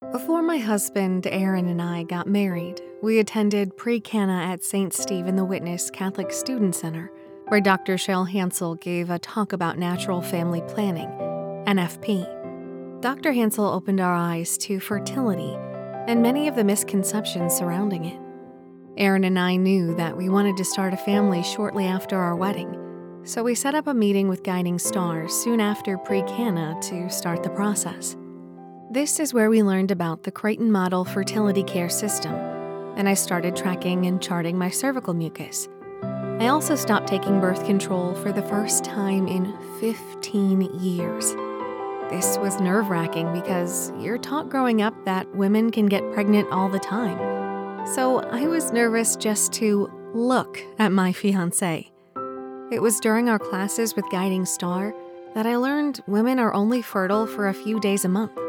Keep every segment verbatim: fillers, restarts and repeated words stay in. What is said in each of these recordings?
Before my husband, Aaron, and I got married, we attended pre-Cana at Saint Stephen the Witness Catholic Student Center, where Doctor Cheryl Hansel gave a talk about natural family planning, N F P. Doctor Hansel opened our eyes to fertility and many of the misconceptions surrounding it. Aaron and I knew that we wanted to start a family shortly after our wedding, so we set up a meeting with Guiding Stars soon after pre-Cana to start the process. This is where we learned about the Creighton Model fertility care system, and I started tracking and charting my cervical mucus. I also stopped taking birth control for the first time in fifteen years. This was nerve-wracking because you're taught growing up that women can get pregnant all the time. So I was nervous just to look at my fiancé. It was during our classes with Guiding Star that I learned women are only fertile for a few days a month.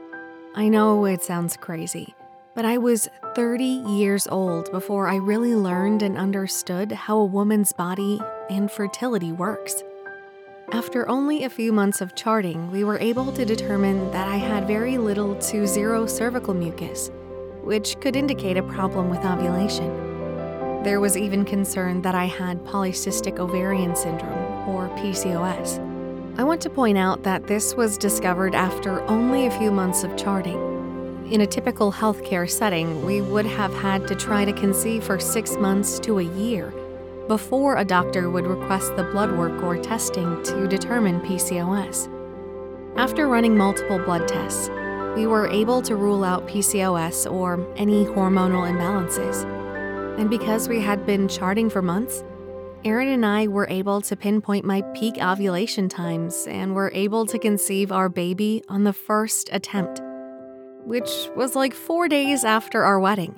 I know it sounds crazy, but I was thirty years old before I really learned and understood how a woman's body and fertility works. After only a few months of charting, we were able to determine that I had very little to zero cervical mucus, which could indicate a problem with ovulation. There was even concern that I had polycystic ovarian syndrome, or P C O S. I want to point out that this was discovered after only a few months of charting. In a typical healthcare setting, we would have had to try to conceive for six months to a year before a doctor would request the blood work or testing to determine P C O S. After running multiple blood tests, we were able to rule out P C O S or any hormonal imbalances. And because we had been charting for months, Aaron and I were able to pinpoint my peak ovulation times and were able to conceive our baby on the first attempt, which was like four days after our wedding.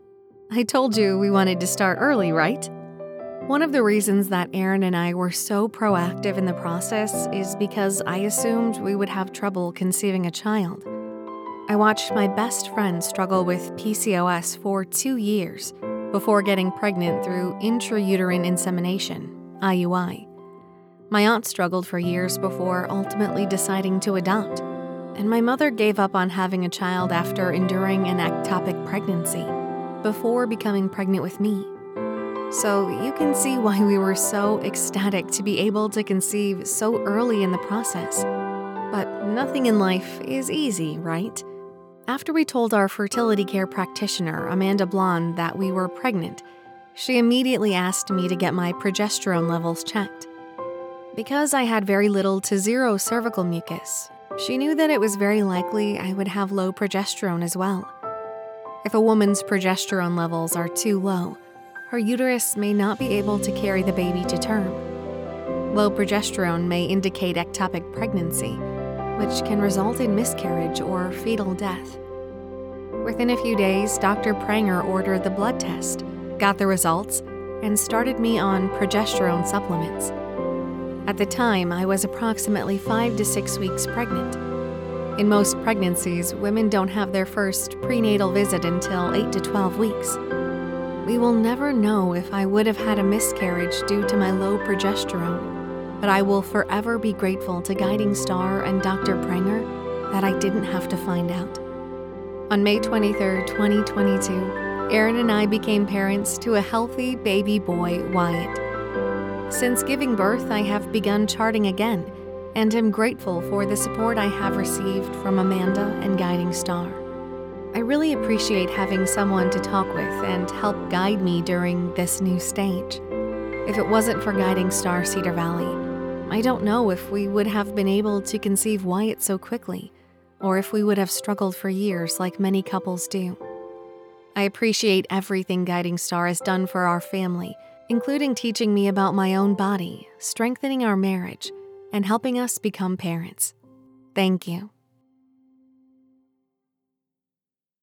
I told you we wanted to start early, right? One of the reasons that Aaron and I were so proactive in the process is because I assumed we would have trouble conceiving a child. I watched my best friend struggle with P C O S for two years before getting pregnant through intrauterine insemination, I U I. My aunt struggled for years before ultimately deciding to adopt, and my mother gave up on having a child after enduring an ectopic pregnancy before becoming pregnant with me. So you can see why we were so ecstatic to be able to conceive so early in the process. But nothing in life is easy, right? After we told our fertility care practitioner, Amanda Blonde, that we were pregnant, she immediately asked me to get my progesterone levels checked. Because I had very little to zero cervical mucus, she knew that it was very likely I would have low progesterone as well. If a woman's progesterone levels are too low, her uterus may not be able to carry the baby to term. Low progesterone may indicate ectopic pregnancy, which can result in miscarriage or fetal death. Within a few days, Doctor Pranger ordered the blood test, got the results, and started me on progesterone supplements. At the time, I was approximately five to six weeks pregnant. In most pregnancies, women don't have their first prenatal visit until eight to twelve weeks. We will never know if I would have had a miscarriage due to my low progesterone, but I will forever be grateful to Guiding Star and Doctor Pranger that I didn't have to find out. On May twenty-third, twenty twenty-two, Aaron and I became parents to a healthy baby boy, Wyatt. Since giving birth, I have begun charting again, and am grateful for the support I have received from Amanda and Guiding Star. I really appreciate having someone to talk with and help guide me during this new stage. If it wasn't for Guiding Star Cedar Valley, I don't know if we would have been able to conceive Wyatt so quickly, or if we would have struggled for years like many couples do. I appreciate everything Guiding Star has done for our family, including teaching me about my own body, strengthening our marriage, and helping us become parents. Thank you.